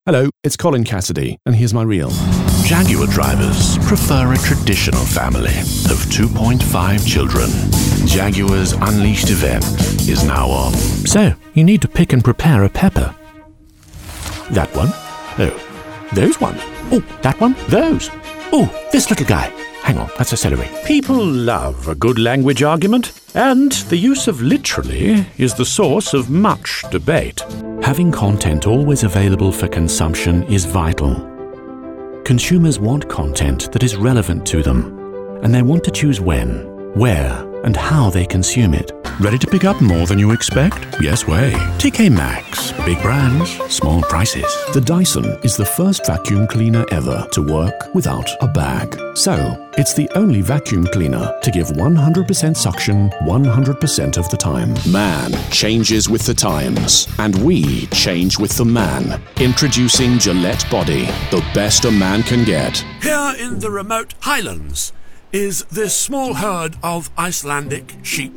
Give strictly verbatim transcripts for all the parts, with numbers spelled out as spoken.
Hello, it's Colin Cassidy, and here's my reel. Jaguar drivers prefer a traditional family of two point five children. Jaguar's Unleashed event is now on. So, you need to pick and prepare a pepper. That one. Oh, those ones. Oh, that one. Those. Oh, this little guy. Hang on, that's a celery. People love a good language argument, and the use of literally is the source of much debate. Having content always available for consumption is vital. Consumers want content that is relevant to them, and they want to choose when, where, and how they consume it. Ready to pick up more than you expect? Yes way. T K Maxx. Big brands, small prices. The Dyson is the first vacuum cleaner ever to work without a bag. So, it's the only vacuum cleaner to give one hundred percent suction one hundred percent of the time. Man changes with the times, and we change with the man. Introducing Gillette Body, the best a man can get. Here in the remote highlands is this small herd of Icelandic sheep.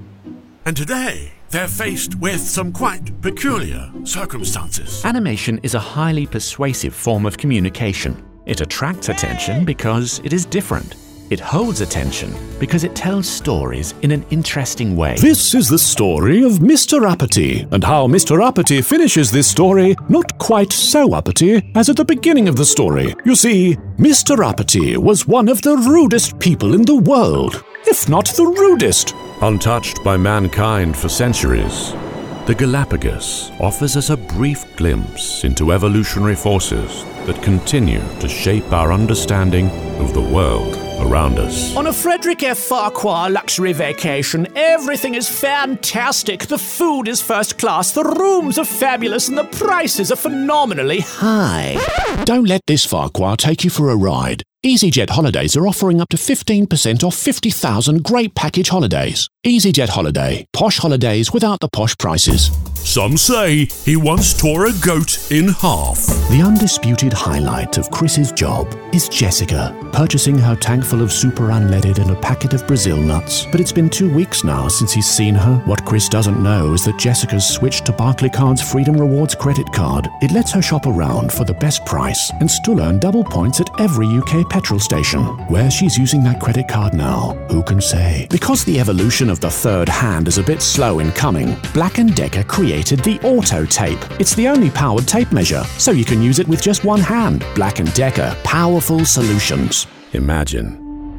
And today, they're faced with some quite peculiar circumstances. Animation is a highly persuasive form of communication. It attracts attention because it is different. It holds attention because it tells stories in an interesting way. This is the story of Mister Uppity, and how Mister Uppity finishes this story not quite so uppity as at the beginning of the story. You see, Mister Uppity was one of the rudest people in the world, if not the rudest. Untouched by mankind for centuries, the Galapagos offers us a brief glimpse into evolutionary forces that continue to shape our understanding of the world around us. On a Frederick F. Farquhar luxury vacation, everything is fantastic. The food is first class, the rooms are fabulous, and the prices are phenomenally high. Don't let this Farquhar take you for a ride. EasyJet Holidays are offering up to fifteen percent off fifty thousand great package holidays. EasyJet Holiday. Posh holidays without the posh prices. Some say he once tore a goat in half. The undisputed highlight of Chris's job is Jessica, purchasing her tank full of super unleaded and a packet of Brazil nuts. But it's been two weeks now since he's seen her. What Chris doesn't know is that Jessica's switched to Barclaycard's Freedom Rewards credit card. It lets her shop around for the best price and still earn double points at every U K petrol station. Where she's using that credit card now, who can say? Because the evolution of the third hand is a bit slow in coming, Black and Decker created the Auto Tape. It's the only powered tape measure, so you can use it with just one hand. Black and Decker. Powerful solutions. Imagine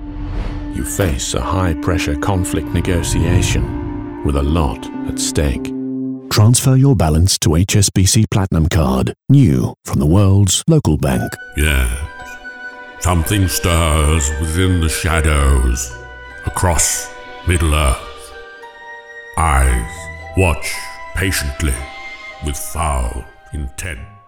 you face a high-pressure conflict negotiation with a lot at stake. Transfer your balance to H S B C Platinum Card. New from the world's local bank. Yeah. Something stirs within the shadows across Middle-earth. Eyes watch patiently with foul intent.